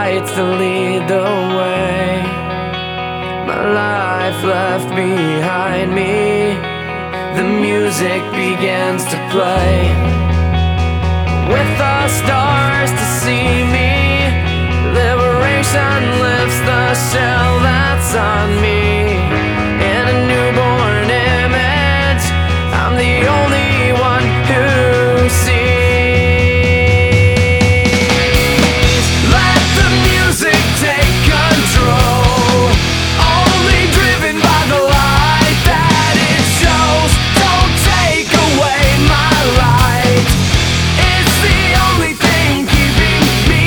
lights to lead the way. My life left behind me, the music begins to play. With the stars to see me, liberation lifts the shell that's on me. In a newborn image, I'm the only one who sees. Let the music take control, only driven by the light that it shows. Don't take away my light, it's the only thing keeping me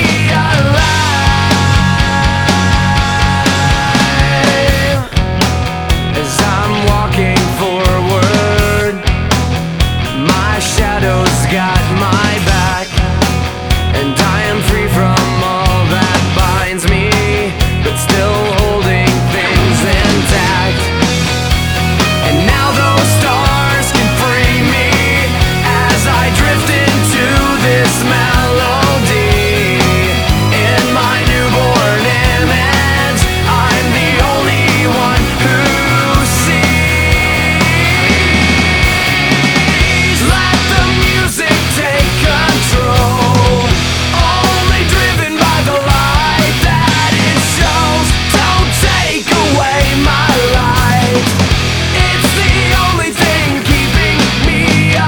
alive. As I'm walking forward, my shadow's got my back, and I am free from all that binds me, but still holding things intact. And now those stars can free me as I drift into this melody. In my newborn image, I'm the only one who sees. Let the music take control, only driven by the light that it shows. Don't take away my light, it's the only thing keeping me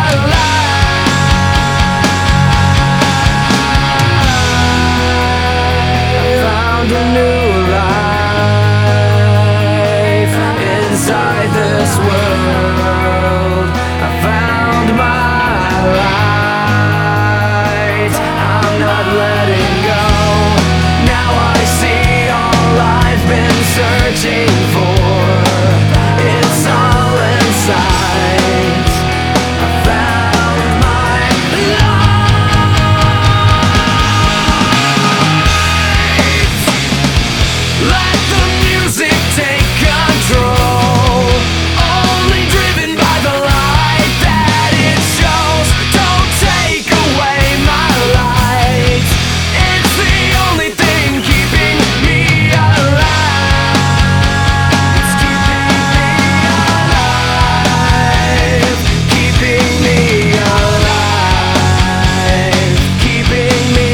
alive. I found a new life inside this world. I found my light, I'm not letting go. Now I see all I've been searching for, it's all inside. I found my light. Let the music take control, only driven by the light that it shows. Don't take away my light, it's the only thing keeping me alive. It's keeping me alive, keeping me alive, keeping me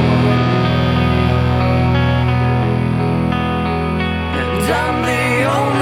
alive. And I'm the only